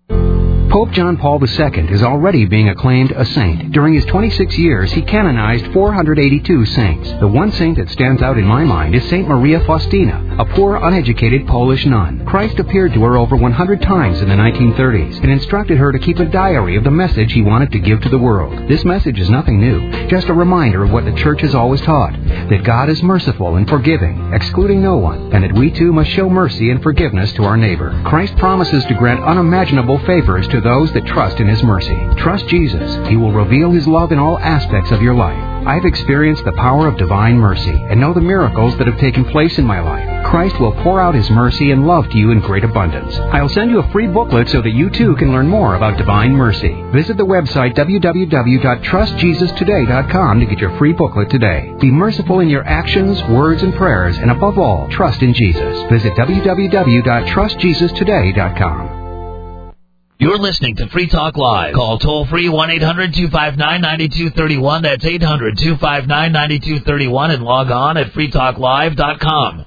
Pope John Paul the Second is already being acclaimed a saint. During his twenty-six years, he canonized four hundred eighty-two saints. The one saint that stands out in my mind is Saint Maria Faustina, a poor, uneducated Polish nun. Christ appeared to her over one hundred times in the nineteen thirties and instructed her to keep a diary of the message he wanted to give to the world. This message is nothing new, just a reminder of what the Church has always taught, that God is merciful and forgiving, excluding no one, and that we too must show mercy and forgiveness to our neighbor. Christ promises to grant unimaginable favors to those that trust in His mercy. Trust Jesus. He will reveal His love in all aspects of your life. I've experienced the power of divine mercy and know the miracles that have taken place in my life. Christ will pour out His mercy and love to you in great abundance. I'll send you a free booklet so that you too can learn more about divine mercy. Visit the website w w w dot trust jesus today dot com to get your free booklet today. Be merciful in your actions, words, and prayers, and above all, trust in Jesus. Visit w w w dot trust jesus today dot com. You're listening to Free Talk Live. Call toll-free one eight hundred, two five nine, nine two three one. That's eight hundred, two five nine, nine two three one. And log on at free talk live dot com.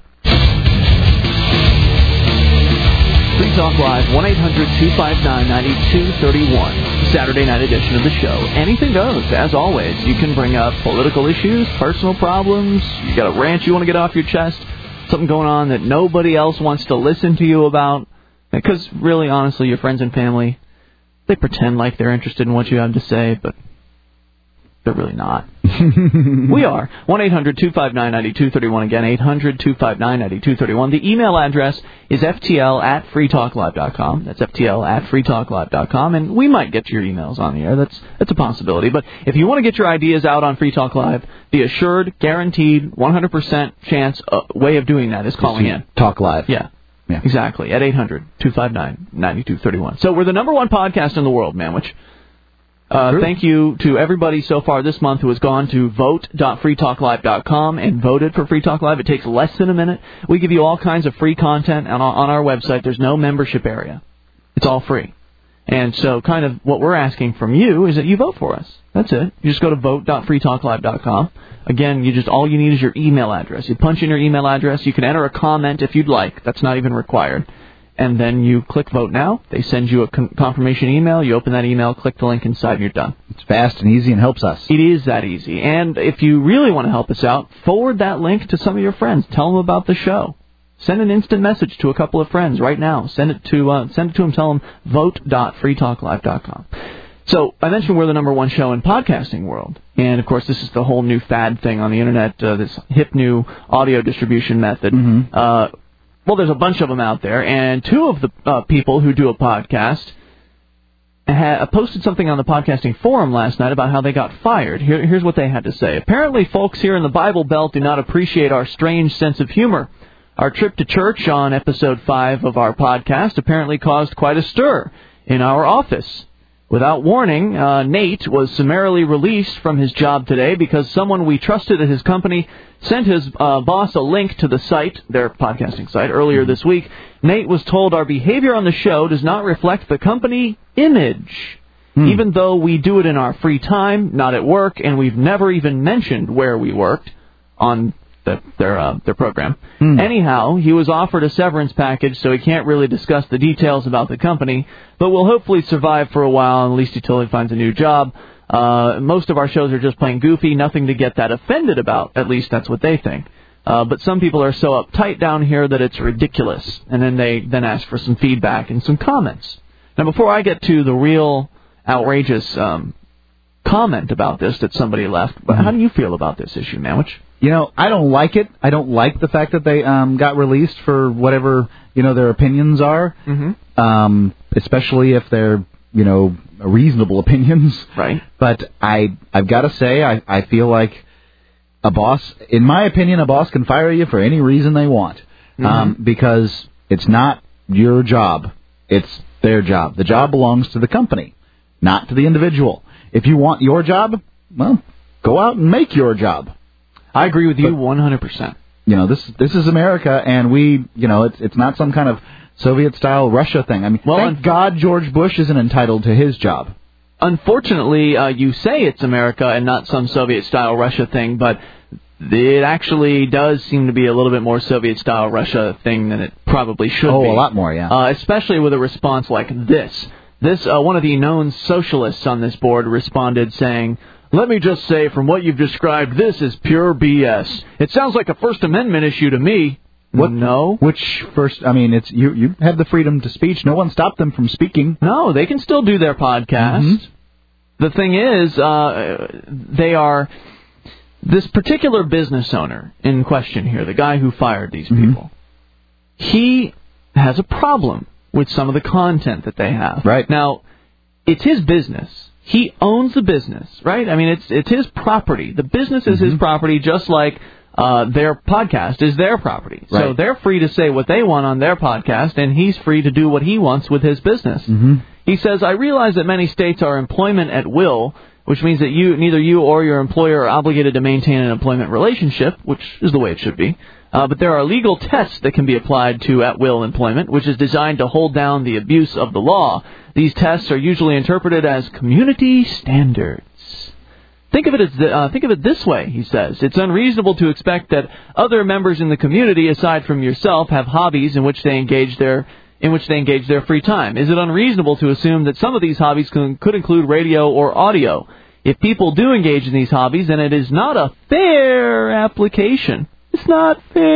Free Talk Live, one eight hundred, two five nine, nine two three one. Saturday night edition of the show. Anything goes, as always. You can bring up political issues, personal problems. You got a rant you want to get off your chest. Something going on that nobody else wants to listen to you about. Because, really, honestly, your friends and family, they pretend like they're interested in what you have to say, but they're really not. We are. one eight hundred, two five nine, nine two three one. Again, eight hundred, two five nine, nine two three one. The email address is f t l at free talk live dot com. That's f t l at free talk live dot com. And we might get your emails on the air. That's that's a possibility. But if you want to get your ideas out on Free Talk Live, the assured, guaranteed, one hundred percent chance uh, way of doing that is calling in. Talk Live. Yeah. Yeah. Exactly, at eight hundred, two five nine, nine two three one. So we're the number one podcast in the world, man, which uh, thank you to everybody so far this month who has gone to vote dot free talk live dot com and voted for Free Talk Live. It takes less than a minute. We give you all kinds of free content on our, on our website. There's no membership area. It's all free. And so kind of what we're asking from you is that you vote for us. That's it. You just go to vote dot free talk live dot com. Again, you just all you need is your email address. You punch in your email address. You can enter a comment if you'd like. That's not even required. And then you click Vote Now. They send you a con- confirmation email. You open that email, click the link inside, and you're done. It's fast and easy and helps us. It is that easy. And if you really want to help us out, forward that link to some of your friends. Tell them about the show. Send an instant message to a couple of friends right now. Send it to uh, send it to them. Tell them vote dot free talk live dot com. So I mentioned we're the number one show in podcasting world. And, of course, this is the whole new fad thing on the Internet, uh, this hip new audio distribution method. Mm-hmm. Uh, well, there's a bunch of them out there. And two of the uh, people who do a podcast ha- posted something on the podcasting forum last night about how they got fired. Here, here's what they had to say. Apparently, folks here in the Bible Belt do not appreciate our strange sense of humor. Our trip to church on episode five of our podcast apparently caused quite a stir in our office. Without warning, uh, Nate was summarily released from his job today because someone we trusted at his company sent his uh, boss a link to the site, their podcasting site, earlier this week. Nate was told our behavior on the show does not reflect the company image, hmm. even though we do it in our free time, not at work, and we've never even mentioned where we worked on the, their uh, their program. Hmm. Anyhow, he was offered a severance package, so he can't really discuss the details about the company, but will hopefully survive for a while, at least until he finds a new job. Uh, most of our shows are just plain goofy, nothing to get that offended about. At least that's what they think. Uh, but some people are so uptight down here that it's ridiculous, and then they then ask for some feedback and some comments. Now, before I get to the real outrageous um, comment about this that somebody left, but how do you feel about this issue, Manwich? You know, I don't like it. I don't like the fact that they um, got released for whatever, you know, their opinions are, mm-hmm. um, especially if they're, you know, reasonable opinions. Right. But I, I've got to say, I, I feel like a boss, in my opinion, a boss can fire you for any reason they want, mm-hmm. um, because it's not your job. It's their job. The job belongs to the company, not to the individual. If you want your job, well, go out and make your job. I agree with you one hundred percent. You know, this this is America, and we, you know, it's it's not some kind of Soviet-style Russia thing. I mean, well, thank un- God George Bush isn't entitled to his job. Unfortunately, uh, you say it's America and not some Soviet-style Russia thing, but it actually does seem to be a little bit more Soviet-style Russia thing than it probably should oh, be. Oh, a lot more, yeah. Uh, especially with a response like this. This uh, one of the known socialists on this board responded saying, "Let me just say, from what you've described, this is pure B S. It sounds like a First Amendment issue to me." What? No. Which first? I mean, it's you. You have the freedom to speech. No one stopped them from speaking. No, they can still do their podcast. Mm-hmm. The thing is, uh, they are this particular business owner in question here, the guy who fired these mm-hmm. people. He has a problem with some of the content that they have. Right now, it's his business. He owns the business, right? I mean, it's it's his property. The business is mm-hmm. his property, just like uh, their podcast is their property. Right. So they're free to say what they want on their podcast, and he's free to do what he wants with his business. Mm-hmm. He says, "I realize that many states are employment at will, which means that you, neither you or your employer are obligated to maintain an employment relationship, which is the way it should be. Uh, but there are legal tests that can be applied to at-will employment, which is designed to hold down the abuse of the law. These tests are usually interpreted as community standards. Think of it as uh, think of it this way," he says. "It's unreasonable to expect that other members in the community, aside from yourself, have hobbies in which they engage their in which they engage their free time. Is it unreasonable to assume that some of these hobbies can, could include radio or audio? If people do engage in these hobbies, then it is not a fair application. It's not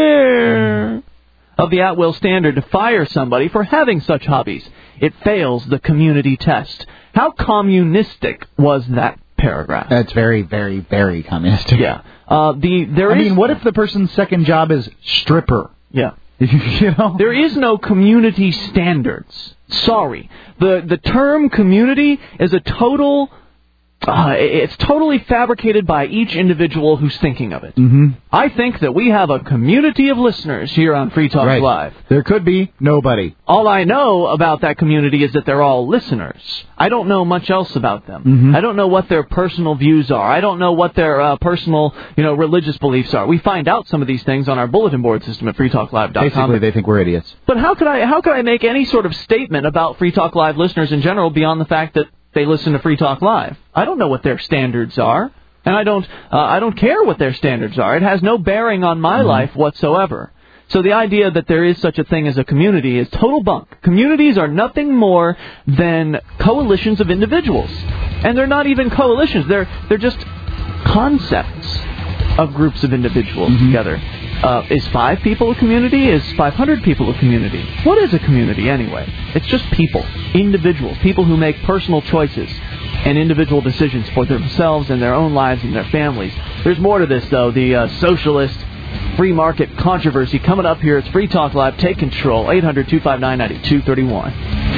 fair of the at-will standard to fire somebody for having such hobbies. It fails the community test." How communistic was that paragraph? That's very, very, very communistic. Yeah. Uh, the there I is, mean, what if the person's second job is stripper? Yeah. You know? There is no community standards. Sorry. The the term community is a total... Uh, it's totally fabricated by each individual who's thinking of it. Mm-hmm. I think that we have a community of listeners here on Free Talk right. Live. There could be nobody. All I know about that community is that they're all listeners. I don't know much else about them. Mm-hmm. I don't know what their personal views are. I don't know what their uh, personal, you know, religious beliefs are. We find out some of these things on our bulletin board system at free talk live dot com. Basically, they think we're idiots. But how could I how could I make any sort of statement about Free Talk Live listeners in general beyond the fact that they listen to Free Talk Live? I don't know what their standards are, and I don't uh, I don't care what their standards are. It has no bearing on my mm-hmm. life whatsoever. So the idea that there is such a thing as a community is total bunk. Communities are nothing more than coalitions of individuals, and they're not even coalitions. They're they're just concepts of groups of individuals mm-hmm. together. Uh, is five people a community? Is five hundred people a community? What is a community anyway? It's just people, individuals, people who make personal choices. and individual decisions for themselves and their own lives and their families. There's more to this, though. The uh, socialist free market controversy coming up here. It's Free Talk Live. Take control. eight hundred two five nine nine two three one.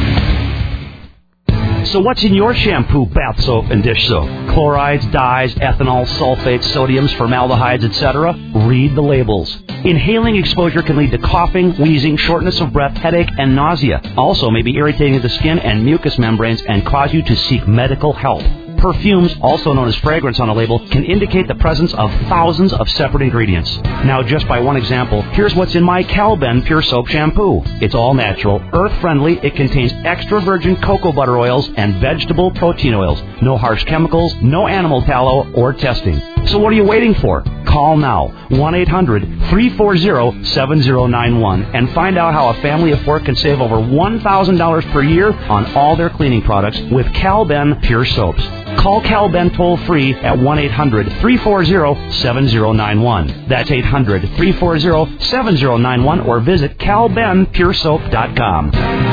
So what's in your shampoo, bath soap, and dish soap? Chlorides, dyes, ethanol, sulfates, sodiums, formaldehydes, et cetera? Read the labels. Inhaling exposure can lead to coughing, wheezing, shortness of breath, headache, and nausea. Also may be irritating to the skin and mucous membranes and cause you to seek medical help. Perfumes, also known as fragrance on a label, can indicate the presence of thousands of separate ingredients. Now, just by one example, here's what's in my Calben Pure Soap Shampoo. It's all natural, earth-friendly, it contains extra virgin cocoa butter oils and vegetable protein oils. No harsh chemicals, no animal tallow, or testing. So what are you waiting for? Call now, one eight hundred three four zero seven zero nine one, and find out how a family of four can save over one thousand dollars per year on all their cleaning products with Calben Pure Soaps. Call Calben toll-free at one eight hundred three four zero seven zero nine one. That's eight hundred three four zero seven zero nine one, or visit cal ben pure soap dot com.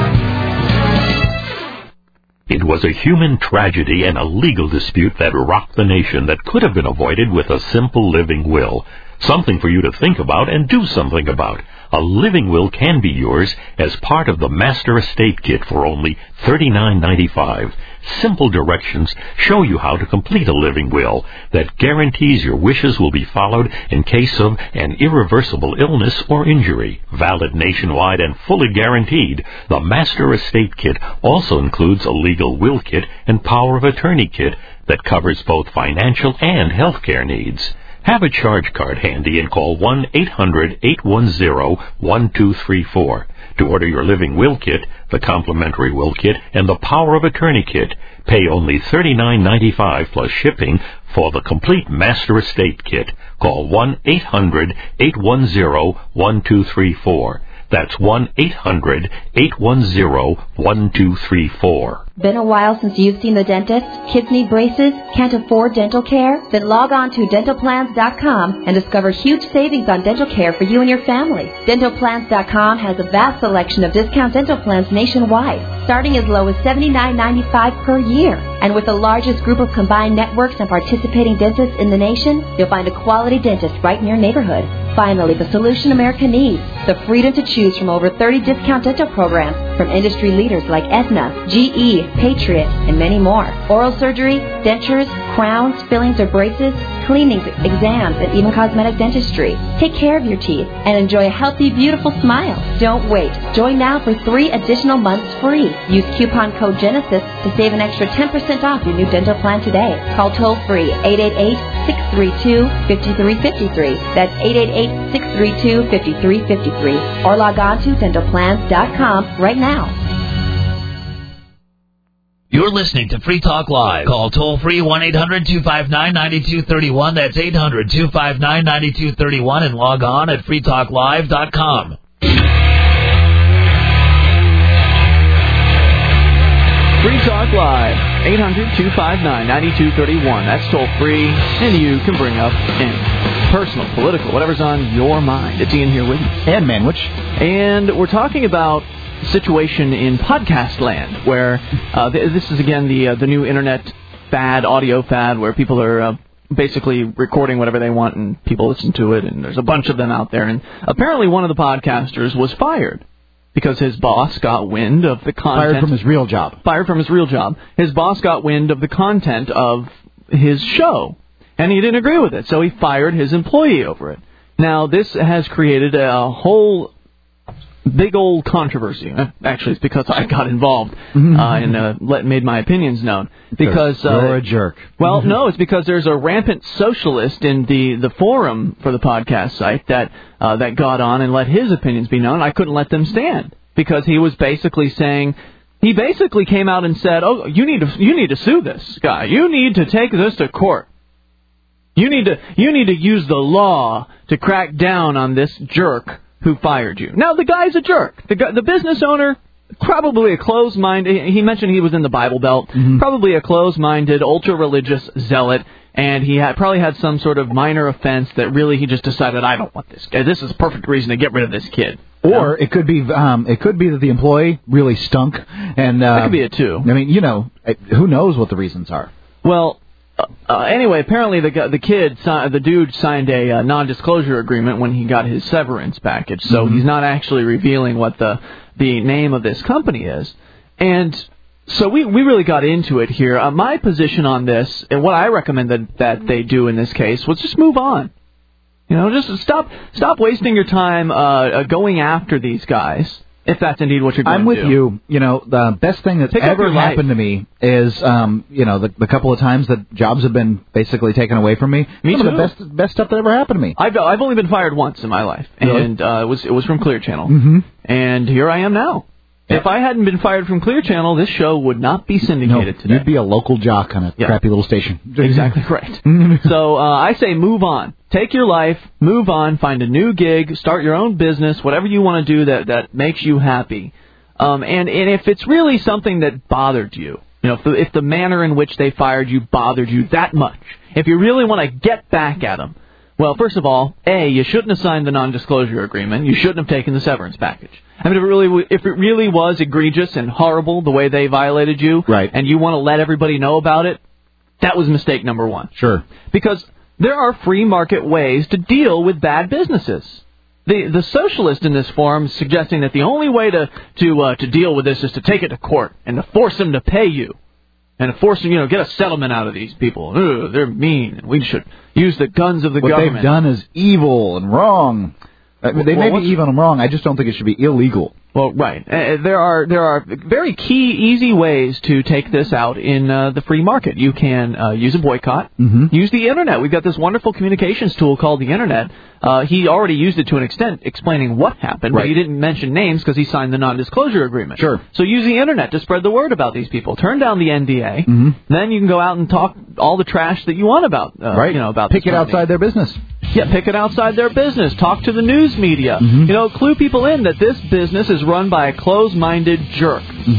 It was a human tragedy and a legal dispute that rocked the nation that could have been avoided with a simple living will. Something for you to think about and do something about. A living will can be yours as part of the Master Estate Kit for only thirty-nine ninety-five. Simple directions show you how to complete a living will that guarantees your wishes will be followed in case of an irreversible illness or injury. Valid nationwide and fully guaranteed, the Master Estate Kit also includes a legal will kit and power of attorney kit that covers both financial and healthcare needs. Have a charge card handy and call one eight hundred eight one zero one two three four. To order your living will kit, the complimentary will kit, and the power of attorney kit, pay only thirty-nine ninety-five plus shipping for the complete Master Estate Kit. Call one eight hundred eight one zero one two three four. That's one eight hundred eight one zero one two three four. Been a while since you've seen the dentist? Kids need braces? Can't afford dental care? Then log on to dental plans dot com and discover huge savings on dental care for you and your family. dental plans dot com has a vast selection of discount dental plans nationwide, starting as low as seventy-nine ninety-five per year. And with the largest group of combined networks and participating dentists in the nation, you'll find a quality dentist right in your neighborhood. Finally, the solution America needs, the freedom to choose from over thirty discount dental programs from industry leaders like Aetna, G E, Patriot, and many more. Oral surgery, dentures, crowns, fillings or braces, cleanings, exams, and even cosmetic dentistry. Take care of your teeth and enjoy a healthy, beautiful smile. Don't wait. Join now for three additional months free. Use coupon code Genesis to save an extra ten percent off your new dental plan today. Call toll-free eight eight eight, six three two, five three five three. That's eight eight eight, six three two, five three five three. Or log on to dental plans dot com right now. You're listening to Free Talk Live. Call toll-free one eight hundred two five nine nine two three one. That's eight hundred two five nine nine two three one. And log on at free talk live dot com. Free Talk Live, eight hundred two five nine nine two three one. That's toll-free, and you can bring up any personal, political, whatever's on your mind. It's Ian here with you. And Manwich. And we're talking about situation in podcast land, where uh, th- this is again the uh, the new internet fad, audio fad, where people are uh, basically recording whatever they want and people listen to it, and there's a bunch of them out there. And apparently one of the podcasters was fired because his boss got wind of the content. Fired from his real job. Fired from his real job. His boss got wind of the content of his show, and he didn't agree with it, so he fired his employee over it. Now, this has created a whole big old controversy. Actually, it's because I got involved uh, and uh, let, made my opinions known. Because uh, you're a jerk. Well, no, it's because there's a rampant socialist in the, the forum for the podcast site that uh, that got on and let his opinions be known. I couldn't let them stand because he was basically saying, he basically came out and said, "Oh, you need to you need to sue this guy. You need to take this to court. You need to you need to use the law to crack down on this jerk who fired you." Now, the guy's a jerk. The guy, the business owner, probably a closed-minded, he mentioned he was in the Bible Belt, mm-hmm. probably a closed-minded, ultra-religious zealot, and he had probably had some sort of minor offense that really he just decided, I don't want this guy. This is a perfect reason to get rid of this kid. Or know? it could be um, it could be that the employee really stunk. and uh, That could be it, too. I mean, you know, who knows what the reasons are. Well... Uh, uh, anyway, apparently the the kid, the dude signed a uh, non-disclosure agreement when he got his severance package, so mm-hmm. he's not actually revealing what the the name of this company is. And so we we really got into it here. Uh, my position on this, and what I recommended that they do in this case, was just move on. You know, just stop stop wasting your time uh, going after these guys. If that's indeed what you're going I'm with to do. you. You know, the best thing that's Pick ever happened to me is, um, you know, the, the couple of times that jobs have been basically taken away from me. Me Some too. of the best best stuff that ever happened to me. I've I've only been fired once in my life, Really? and uh, it was it was from Clear Channel, mm-hmm. and here I am now. Yeah. If I hadn't been fired from Clear Channel, this show would not be syndicated no, today. You'd be a local jock on a yeah. crappy little station. Exactly right. So uh, I say move on. Take your life, move on, find a new gig, start your own business, whatever you want to do that, that makes you happy. Um, and, and if it's really something that bothered you, you know, if the, if the manner in which they fired you bothered you that much, if you really want to get back at them, well, first of all, A, you shouldn't have signed the non-disclosure agreement. You shouldn't have taken the severance package. I mean, if it really, if it really was egregious and horrible the way they violated you, right. and you want to let everybody know about it, that was mistake number one. Sure. Because there are free market ways to deal with bad businesses. The the socialist in this forum is suggesting that the only way to to uh, to deal with this is to take it to court and to force them to pay you, and to force them, you know, get a settlement out of these people. Ugh, they're mean, and we should use the guns of the what government. What they've done is evil and wrong. I mean, they well, may be evil and wrong. I just don't think it should be illegal. Well, right. Uh, there are there are very key, easy ways to take this out in uh, the free market. You can uh, use a boycott. Mm-hmm. Use the Internet. We've got this wonderful communications tool called the Internet. Uh, he already used it to an extent, explaining what happened, right. but he didn't mention names because he signed the non-disclosure agreement. Sure. So use the Internet to spread the word about these people. Turn down the N D A. Mm-hmm. Then you can go out and talk all the trash that you want about. Uh, right. You know, about pick this it company. outside their business. Yeah, pick it outside their business. Talk to the news media. Mm-hmm. You know, clue people in that this business is run by a closed-minded jerk.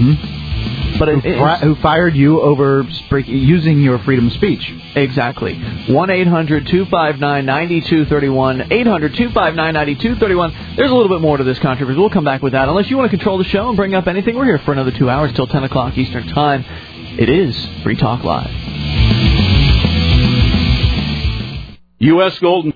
Mm-hmm. But it, who, fi- who fired you over sp- using your freedom of speech? Exactly. one eight hundred two five nine nine two three one. eight hundred two five nine nine two three one. There's a little bit more to this controversy. We'll come back with that. Unless you want to control the show and bring up anything, we're here for another two hours till ten o'clock Eastern Time. It is Free Talk Live. U S Gold